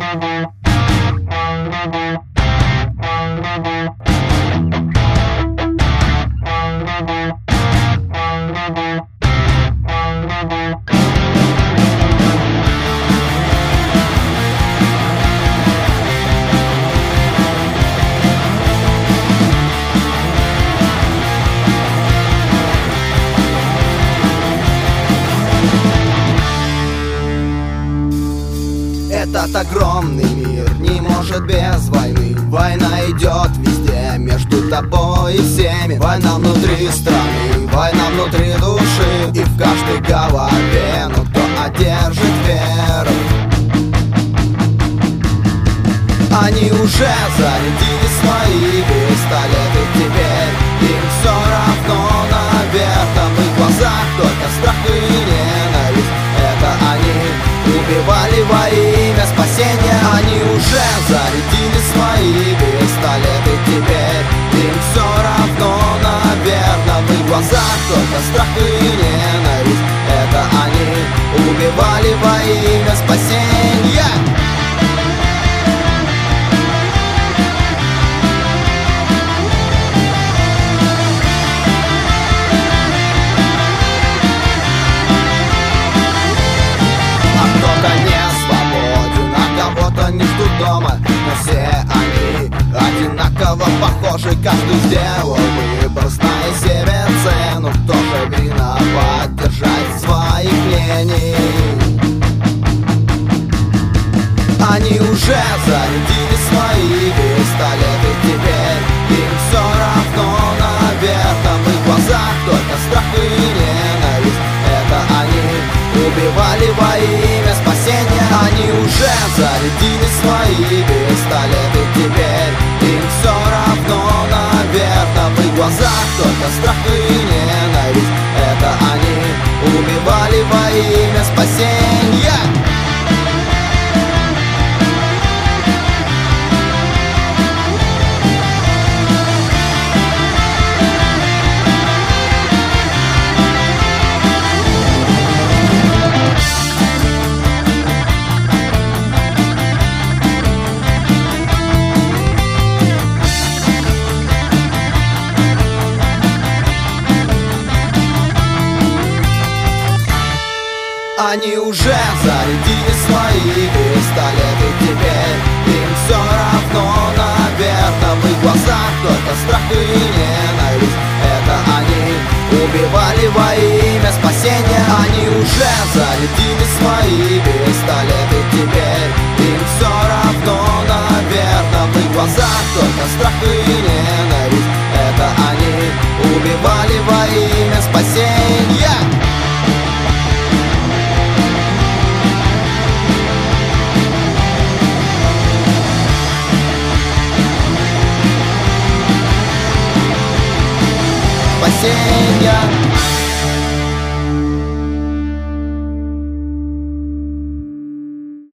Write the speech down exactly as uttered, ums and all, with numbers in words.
Этот огромный мир не может без войны. Война идет везде, между тобой и всеми. Война внутри страны, война внутри души. И в каждой голове, ну кто одержит веру. Они уже зарядили свои пистолеты. Теперь им все равно, наверное. В их глазах только страх и ненависть. Это они убивали во имя спасения. Они уже зарядили свои пистолеты. Теперь им все равно, наверное. В их глазах только страх и ненависть. Это они убивали во имя спасения. Не ждут дома, но все они одинаково похожи. Каждый сделал выбор, зная себе цену. Кто же виноват держать своих мнений? Они уже зарядили свои пистолеты. Теперь им все равно, наверное. В их глазах только страх и ненависть. Это они убивали во имя спасения. Они уже зарядили свои пистолеты. Теперь им все равно, наверное. В их глазах только страх и ненависть. Это они убивали во имя спасения. Они уже зарядили свои пистолеты. Теперь им все равно, наверное. В их глазах только страх и ненависть. Это они убивали во имя спасения. Они уже зарядили свои пистолеты. Теперь им все равно, наверное. В их глазах только страх и ненависть. Это они убивали во имя спасения. Спасения.